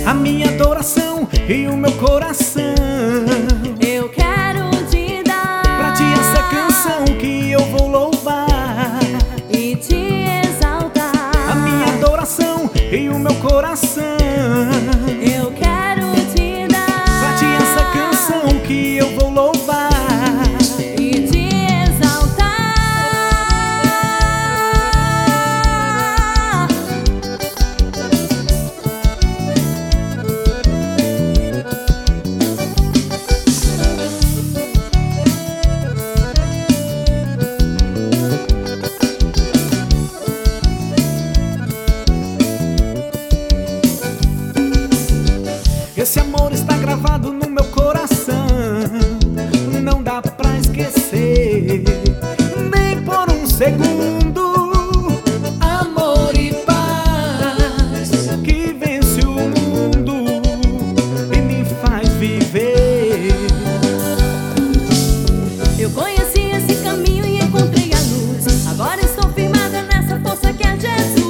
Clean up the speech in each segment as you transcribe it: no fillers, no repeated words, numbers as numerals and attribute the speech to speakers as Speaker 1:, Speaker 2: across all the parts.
Speaker 1: a minha adoração e o meu coração.
Speaker 2: Eu quero te dar
Speaker 1: pra ti essa canção que eu vou louvar
Speaker 2: e te exaltar.
Speaker 1: A minha adoração e o meu coração.
Speaker 2: Eu quero te dar
Speaker 1: pra ti essa canção que eu vou louvar
Speaker 2: e te exaltar.
Speaker 1: Esse amor está gravado no meu coração, não dá pra esquecer, nem por um segundo. Amor e paz que vence o mundo e me faz viver.
Speaker 2: Eu conheci esse caminho e encontrei a luz. Agora estou firmada nessa força que é Jesus.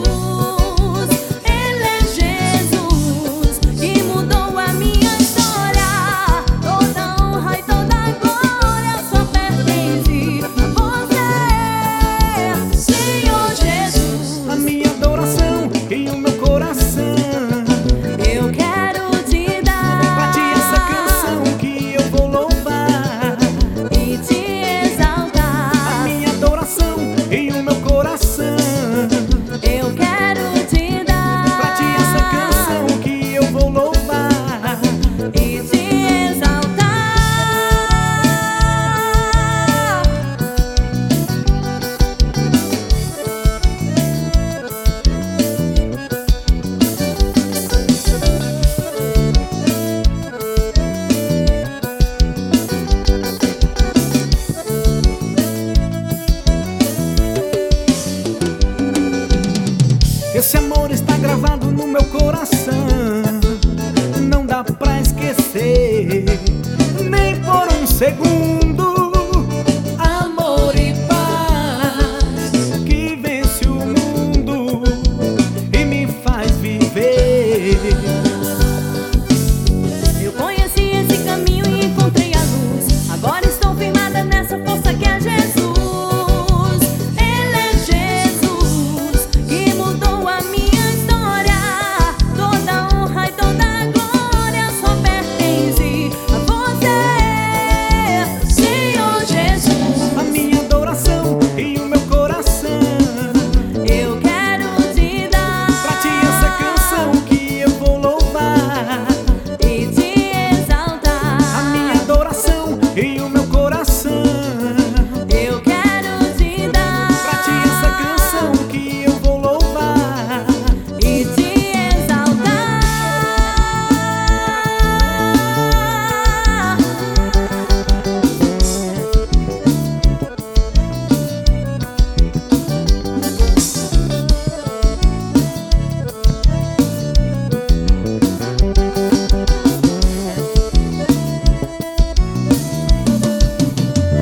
Speaker 1: Esse amor está gravado no meu coração, não dá pra esquecer, nem por um segundo. Amor e paz que vence o mundo e me faz viver.
Speaker 2: Eu conheci esse caminho e encontrei a luz. Agora estou firmada nessa força que é Jesus.
Speaker 1: E o meu coração,
Speaker 2: eu quero te dar
Speaker 1: pra ti essa canção que eu vou louvar
Speaker 2: e te exaltar.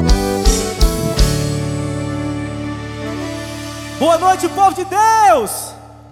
Speaker 1: Boa noite, povo de Deus!